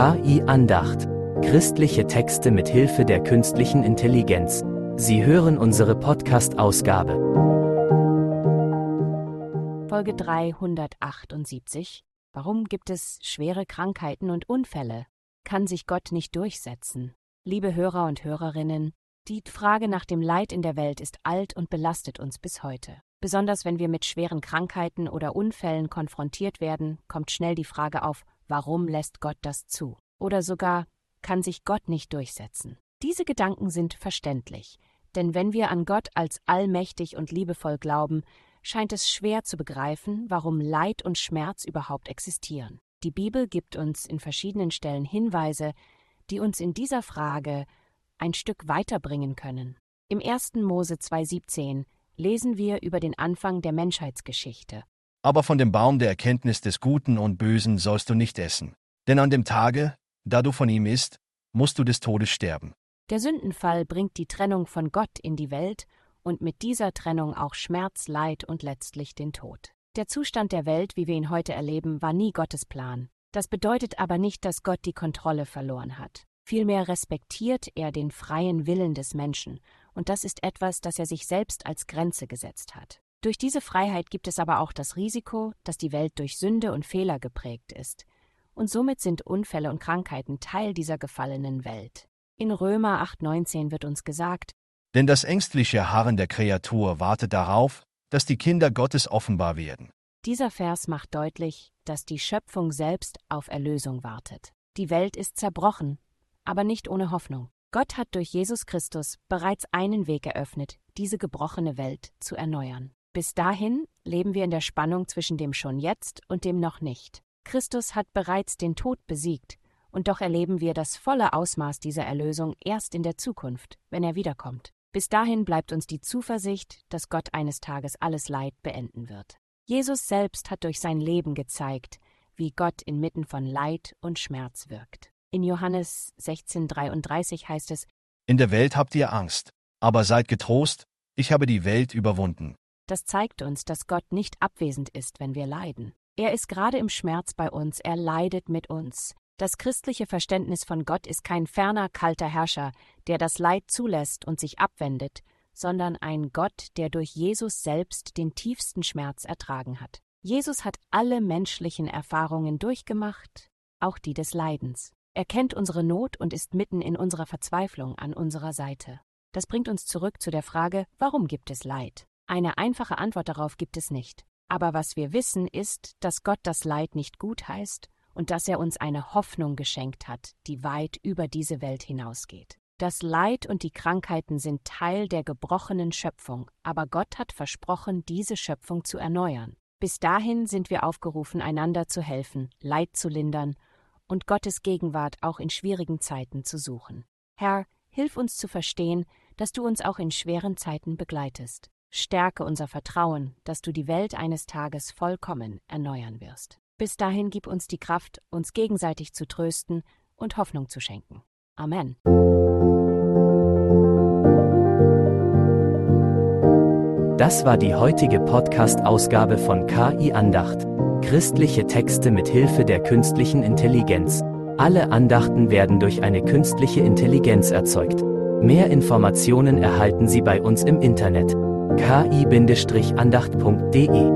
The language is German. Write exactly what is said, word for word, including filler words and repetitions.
K I-Andacht. Christliche Texte mit Hilfe der künstlichen Intelligenz. Sie hören unsere Podcast-Ausgabe. Folge dreihundertachtundsiebzig. Warum gibt es schwere Krankheiten und Unfälle? Kann sich Gott nicht durchsetzen? Liebe Hörer und Hörerinnen, die Frage nach dem Leid in der Welt ist alt und belastet uns bis heute. Besonders wenn wir mit schweren Krankheiten oder Unfällen konfrontiert werden, kommt schnell die Frage auf, warum lässt Gott das zu? Oder sogar, kann sich Gott nicht durchsetzen? Diese Gedanken sind verständlich, denn wenn wir an Gott als allmächtig und liebevoll glauben, scheint es schwer zu begreifen, warum Leid und Schmerz überhaupt existieren. Die Bibel gibt uns in verschiedenen Stellen Hinweise, die uns in dieser Frage ein Stück weiterbringen können. Im ersten Mose zwei siebzehn lesen wir über den Anfang der Menschheitsgeschichte. Aber von dem Baum der Erkenntnis des Guten und Bösen sollst du nicht essen. Denn an dem Tage, da du von ihm isst, musst du des Todes sterben. Der Sündenfall bringt die Trennung von Gott in die Welt und mit dieser Trennung auch Schmerz, Leid und letztlich den Tod. Der Zustand der Welt, wie wir ihn heute erleben, war nie Gottes Plan. Das bedeutet aber nicht, dass Gott die Kontrolle verloren hat. Vielmehr respektiert er den freien Willen des Menschen, und das ist etwas, das er sich selbst als Grenze gesetzt hat. Durch diese Freiheit gibt es aber auch das Risiko, dass die Welt durch Sünde und Fehler geprägt ist. Und somit sind Unfälle und Krankheiten Teil dieser gefallenen Welt. In Römer acht neunzehn wird uns gesagt: Denn das ängstliche Harren der Kreatur wartet darauf, dass die Kinder Gottes offenbar werden. Dieser Vers macht deutlich, dass die Schöpfung selbst auf Erlösung wartet. Die Welt ist zerbrochen, aber nicht ohne Hoffnung. Gott hat durch Jesus Christus bereits einen Weg eröffnet, diese gebrochene Welt zu erneuern. Bis dahin leben wir in der Spannung zwischen dem schon jetzt und dem noch nicht. Christus hat bereits den Tod besiegt, und doch erleben wir das volle Ausmaß dieser Erlösung erst in der Zukunft, wenn er wiederkommt. Bis dahin bleibt uns die Zuversicht, dass Gott eines Tages alles Leid beenden wird. Jesus selbst hat durch sein Leben gezeigt, wie Gott inmitten von Leid und Schmerz wirkt. In Johannes sechzehn dreiunddreißig heißt es: In der Welt habt ihr Angst, aber seid getrost, ich habe die Welt überwunden. Das zeigt uns, dass Gott nicht abwesend ist, wenn wir leiden. Er ist gerade im Schmerz bei uns, er leidet mit uns. Das christliche Verständnis von Gott ist kein ferner, kalter Herrscher, der das Leid zulässt und sich abwendet, sondern ein Gott, der durch Jesus selbst den tiefsten Schmerz ertragen hat. Jesus hat alle menschlichen Erfahrungen durchgemacht, auch die des Leidens. Er kennt unsere Not und ist mitten in unserer Verzweiflung an unserer Seite. Das bringt uns zurück zu der Frage, warum gibt es Leid? Eine einfache Antwort darauf gibt es nicht. Aber was wir wissen, ist, dass Gott das Leid nicht gutheißt und dass er uns eine Hoffnung geschenkt hat, die weit über diese Welt hinausgeht. Das Leid und die Krankheiten sind Teil der gebrochenen Schöpfung, aber Gott hat versprochen, diese Schöpfung zu erneuern. Bis dahin sind wir aufgerufen, einander zu helfen, Leid zu lindern und Gottes Gegenwart auch in schwierigen Zeiten zu suchen. Herr, hilf uns zu verstehen, dass du uns auch in schweren Zeiten begleitest. Stärke unser Vertrauen, dass du die Welt eines Tages vollkommen erneuern wirst. Bis dahin gib uns die Kraft, uns gegenseitig zu trösten und Hoffnung zu schenken. Amen. Das war die heutige Podcast-Ausgabe von K I-Andacht. Christliche Texte mit Hilfe der künstlichen Intelligenz. Alle Andachten werden durch eine künstliche Intelligenz erzeugt. Mehr Informationen erhalten Sie bei uns im Internet: k i Bindestrich andacht punkt de.